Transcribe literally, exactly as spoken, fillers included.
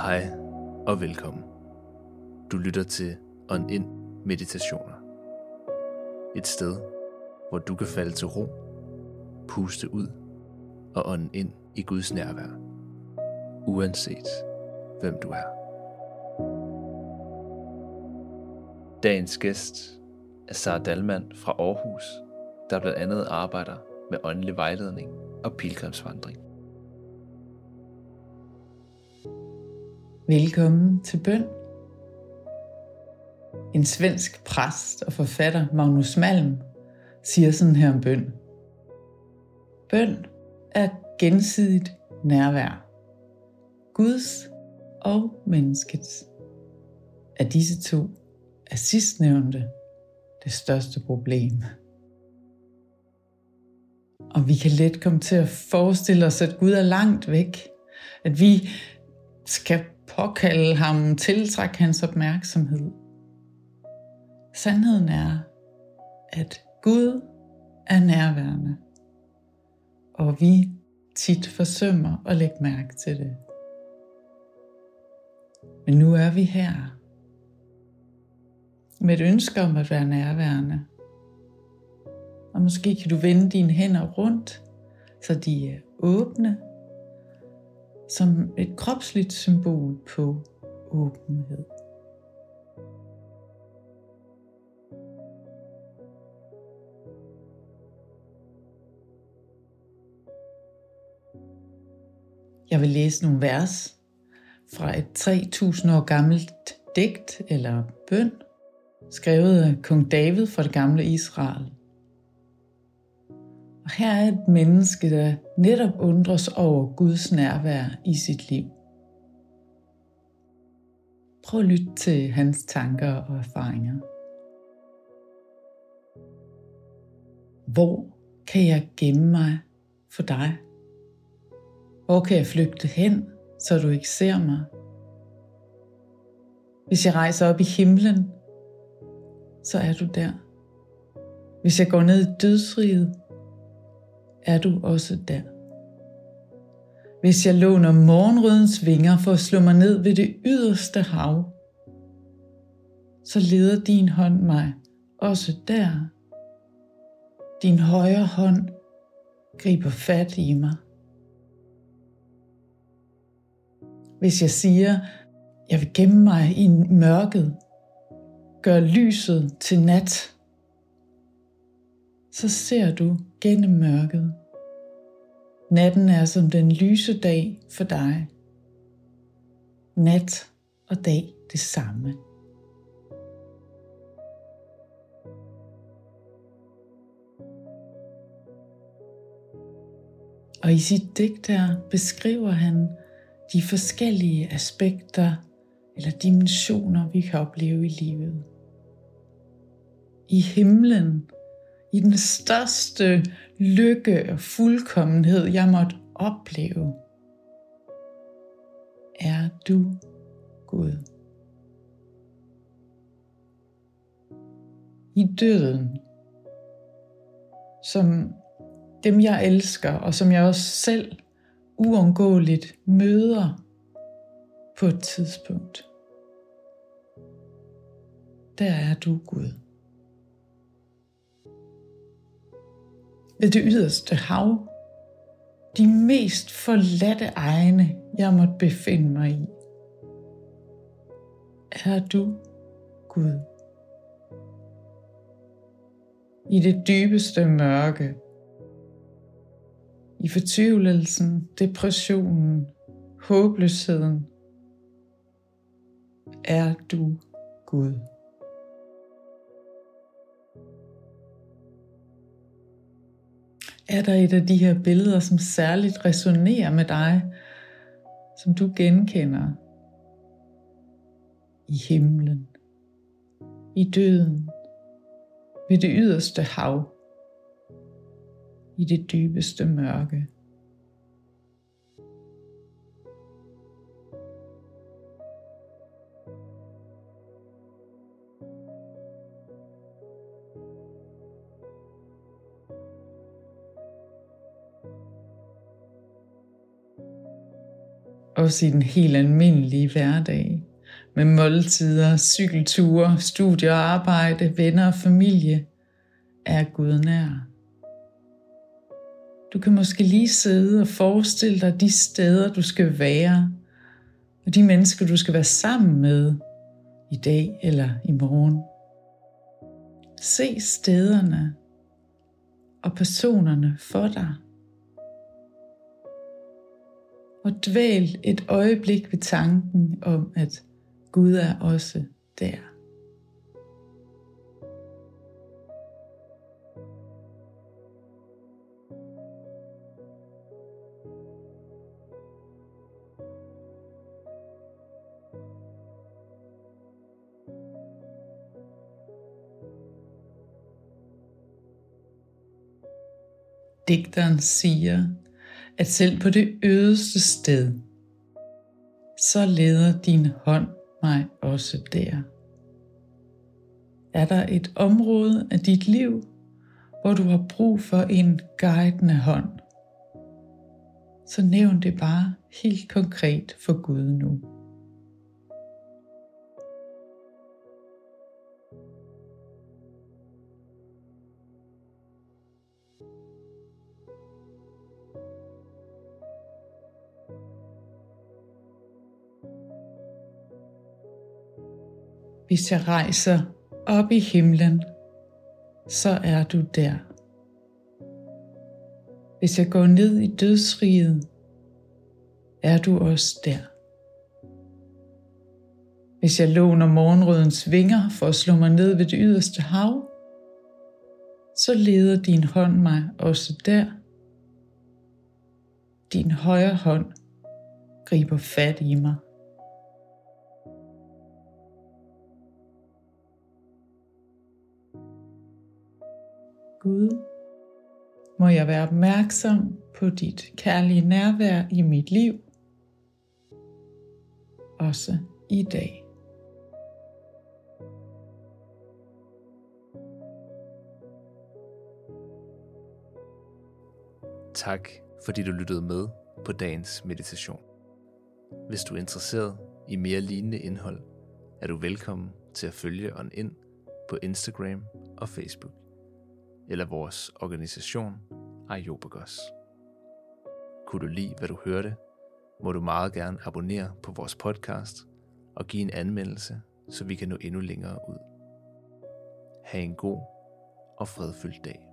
Hej og velkommen. Du lytter til Ånd Ind Meditationer. Et sted, hvor du kan falde til ro, puste ud og ånde ind i Guds nærvær, uanset hvem du er. Dagens gæst er Sara Dahlmann fra Aarhus, der blandt andet arbejder med åndelig vejledning og pilgrimsvandring. Velkommen til bøn. En svensk præst og forfatter, Magnus Malm, siger sådan her om bøn. Bøn er gensidigt nærvær. Guds og menneskets. Af disse to er sidstnævnte det største problem. Og vi kan let komme til at forestille os, at Gud er langt væk. At vi skal påkalde ham, tiltrække hans opmærksomhed. Sandheden er, at Gud er nærværende, og vi tit forsømmer at lægge mærke til det. Men nu er vi her, med et ønske om at være nærværende. Og måske kan du vende dine hænder rundt, så de er åbne, som et kropsligt symbol på åbenhed. Jeg vil læse nogle vers fra et tre tusind år gammelt digt eller bøn, skrevet af kong David fra det gamle Israel. Og her er et menneske, der netop undres over Guds nærvær i sit liv. Prøv at lytte til hans tanker og erfaringer. Hvor kan jeg gemme mig for dig? Hvor kan jeg flygte hen, så du ikke ser mig? Hvis jeg rejser op i himlen, så er du der. Hvis jeg går ned i dødsriget, er du også der. Hvis jeg låner morgenrødens vinger for at slå mig ned ved det yderste hav, så leder din hånd mig også der. Din højre hånd griber fat i mig. Hvis jeg siger, jeg vil gemme mig i mørket, gør lyset til nat, så ser du gennem mørket. Natten er som den lyse dag for dig. Nat og dag det samme. Og i sit digt her beskriver han de forskellige aspekter eller dimensioner, vi kan opleve i livet. I himlen, i den største lykke og fuldkommenhed, jeg måtte opleve, er du Gud. I døden, som dem jeg elsker, og som jeg også selv uundgåeligt møder på et tidspunkt, der er du Gud. Ved det yderste hav, de mest forladte egne, jeg måtte befinde mig i, er du Gud. I det dybeste mørke, i fortvivlelsen, depressionen, håbløsheden, er du Gud. Er der et af de her billeder, som særligt resonerer med dig, som du genkender? I himlen, i døden, ved det yderste hav, i det dybeste mørke. også i den helt almindelige hverdag, med måltider, cykelture, studier og arbejde, venner og familie, er Gud nær. Du kan måske lige sidde og forestille dig de steder, du skal være, og de mennesker, du skal være sammen med i dag eller i morgen. Se stederne og personerne for dig. Og dvæl et øjeblik ved tanken om, at Gud er også der. Digteren siger, at selv på det ødeste sted, så leder din hånd mig også der. Er der et område af dit liv, hvor du har brug for en guidende hånd, så nævn det bare helt konkret for Gud nu. Hvis jeg rejser op i himlen, så er du der. Hvis jeg går ned i dødsriget, er du også der. Hvis jeg låner morgenrødens vinger for at slå mig ned ved det yderste hav, så leder din hånd mig også der. Din højre hånd griber fat i mig. Gud, må jeg være opmærksom på dit kærlige nærvær i mit liv, også i dag. Tak, fordi du lyttede med på dagens meditation. Hvis du er interesseret i mere lignende indhold, er du velkommen til at følge On In på Instagram og Facebook, eller vores organisation Areopagos. Kunne du lide, hvad du hørte, må du meget gerne abonnere på vores podcast og give en anmeldelse, så vi kan nå endnu længere ud. Ha' en god og fredfyldt dag.